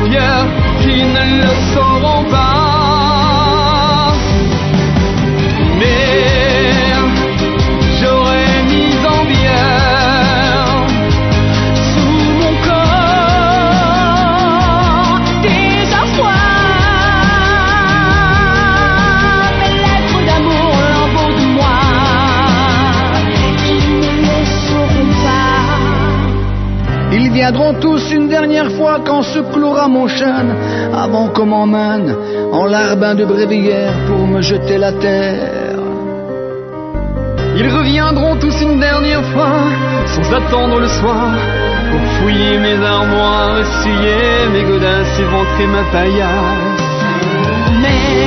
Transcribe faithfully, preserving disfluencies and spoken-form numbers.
fiers qui ne le sauront pas. Mais j'aurais mis en bière sous mon corps des affois, mes lettres d'amour, lambeaux de moi, qui ne le sauront pas. Ils viendront tous une dernière fois quand se clouera mon chêne, avant qu'on m'emmène en larbin de bréviaire pour me jeter la terre. Ils reviendront tous une dernière fois, sans attendre le soir, pour fouiller mes armoires, essuyer mes godasses, éventrer ma paillasse. Mais